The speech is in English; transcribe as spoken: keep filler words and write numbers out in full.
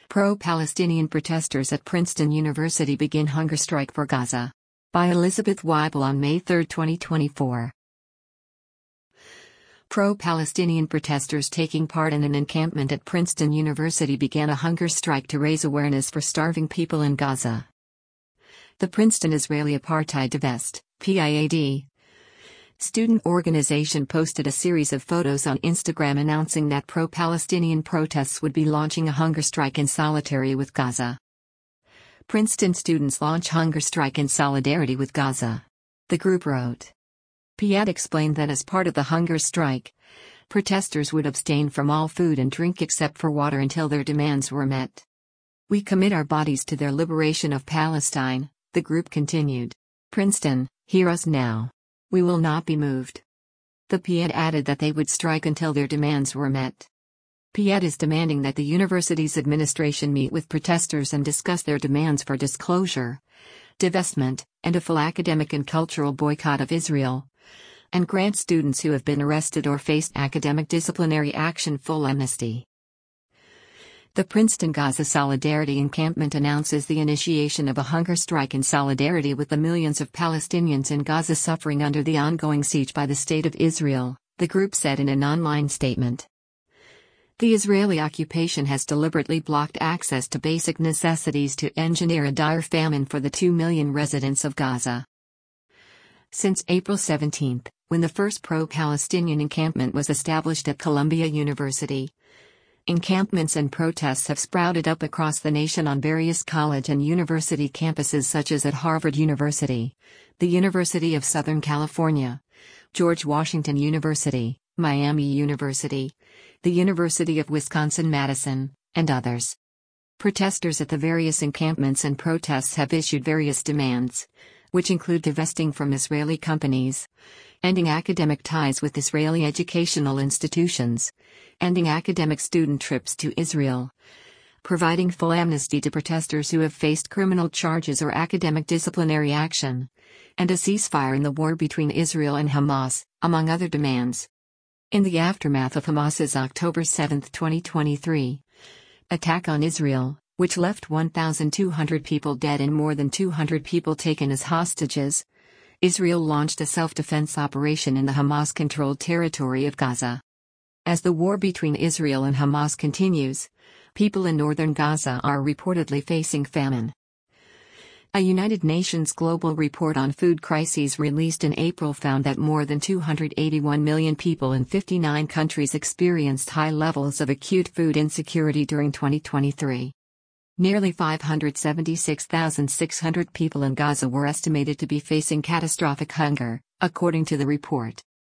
Pro-Palestinian protesters at Princeton University begin hunger strike for Gaza. By Elizabeth Weibel on May third, twenty twenty-four. Pro-Palestinian protesters taking part in an encampment at Princeton University began a hunger strike to raise awareness for starving people in Gaza. The Princeton Israeli Apartheid Divest, P I A D, student organization posted a series of photos on Instagram announcing that pro-Palestinian protests would be launching a hunger strike in solidarity with Gaza. Princeton students launch hunger strike in solidarity with Gaza. The group wrote. P I A D explained that as part of the hunger strike, protesters would abstain from all food and drink except for water until their demands were met. We commit our bodies to their liberation of Palestine, the group continued. Princeton, hear us now. We will not be moved. The P I A D added that they would strike until their demands were met. P I A D is demanding that the university's administration meet with protesters and discuss their demands for disclosure, divestment, and a full academic and cultural boycott of Israel, and grant students who have been arrested or faced academic disciplinary action full amnesty. The Princeton Gaza Solidarity Encampment announces the initiation of a hunger strike in solidarity with the millions of Palestinians in Gaza suffering under the ongoing siege by the State of Israel, the group said in an online statement. The Israeli occupation has deliberately blocked access to basic necessities to engineer a dire famine for the two million residents of Gaza. Since April seventeenth, when the first pro-Palestinian encampment was established at Columbia University, encampments and protests have sprouted up across the nation on various college and university campuses such as at Harvard University, the University of Southern California, George Washington University, Miami University, the University of Wisconsin-Madison, and others. Protesters at the various encampments and protests have issued various demands, which include divesting from Israeli companies, ending academic ties with Israeli educational institutions, ending academic student trips to Israel, providing full amnesty to protesters who have faced criminal charges or academic disciplinary action, and a ceasefire in the war between Israel and Hamas, among other demands. In the aftermath of Hamas's October seventh, twenty twenty-three, attack on Israel, which left one thousand two hundred people dead and more than two hundred people taken as hostages, Israel launched a self-defense operation in the Hamas-controlled territory of Gaza. As the war between Israel and Hamas continues, people in northern Gaza are reportedly facing famine. A United Nations global report on food crises released in April found that more than two hundred eighty-one million people in fifty-nine countries experienced high levels of acute food insecurity during twenty twenty-three. Nearly five hundred seventy-six thousand six hundred people in Gaza were estimated to be facing catastrophic hunger, according to the report.